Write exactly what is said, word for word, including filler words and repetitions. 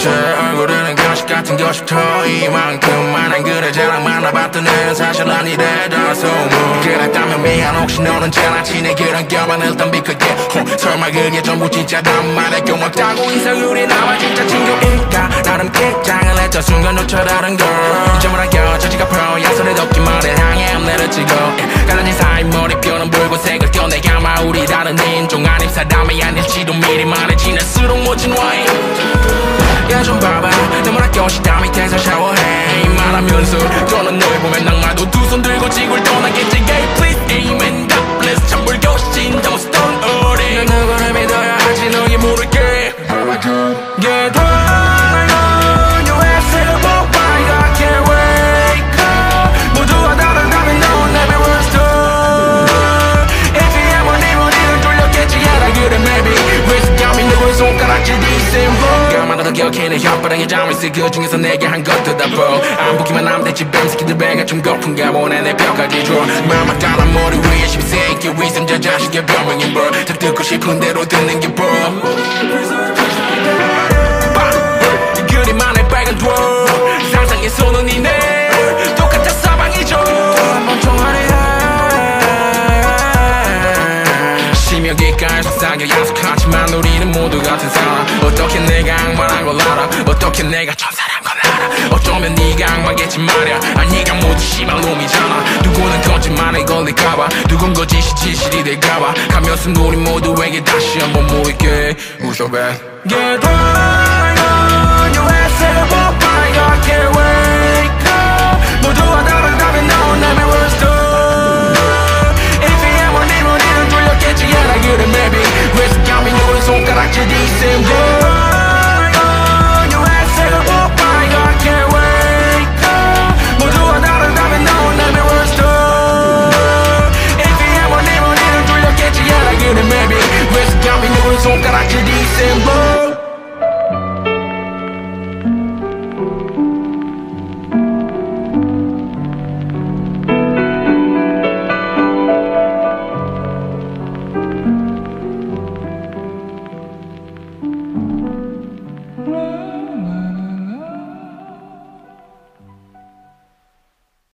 제 얼굴에는 가식 같은 것이 터 이만큼만 그래 자랑 만나봤던 애는 사실 아니래다 소문 그랬다면 미안 혹시 너는 지나치 내 그런 껴만 일단 비켜게 어, 설마 그게 전부 진짜단 말에 고맙다고 인상률이 나와 진짜 친구일까 나름 긴장을 했던 순간 놓쳐 다른 걸 이점을 안겨 저지가 펴 야선을 덮기만 해 향해 내를 찍어 갈라진 사이 머리뼈는 붉은색을 껴 내가 아마 우리 다른 인종 아님 사람이 아닐지도 미리 말해지날수록 모진 와인 야 좀 봐봐 너무 아껴시 땀 밑에서 샤워해 말하면서 너는 널 보면 낭만도 두 손 들고 지구를 떠나겠지 Gay please amen God bless 참 불교신 너무 stone 어리 난 누구를 믿어야 할지 너희 모를게 Get high on your ass and walk by I can't wake up 모두와 다르다면 넌 내 worst If you ever need 어디를 돌렸겠지 알아 그래 maybe 위스감이 누구의 손가락질 디셈버 가만하다 기억해 혓바닥에 잠을 쓰 그 중에서 내게 한 것도 다 보 안 보기만 하면 되지 뱀새끼들 배가 좀 고픈가 보네 내 뼈까지 줘 맘만 따라 머리 위에 십세기 위선자 자식의 변명인 벌 다 듣고 싶은 대로 듣는 게 법 이 그림만의 빨간 돌 상상에서는 이네 똑같아 사방이죠 멍청하네 심혈기까지 속삭여 약속하지만 우리는 모두 같은 사람 어떻게 내가 악마란 걸 알아 어떻게 내가 천사란 걸 알아 어쩌면 네가 악마겠지 말야 아니 네가 모두 심한 놈이잖아 누구는 거짓말에 걸릴까봐 누군 거짓이 진실이 될까봐 가면서 우리 모두에게 다시 한번 모일게 Who's your bad? Get high on your ass and walk by I can't wake up 모두와 다르다면 넌 내 worst If you ever need 어디를 돌렸겠지 알아 그래 maybe 위스감이 누구의 손가락질 디셈버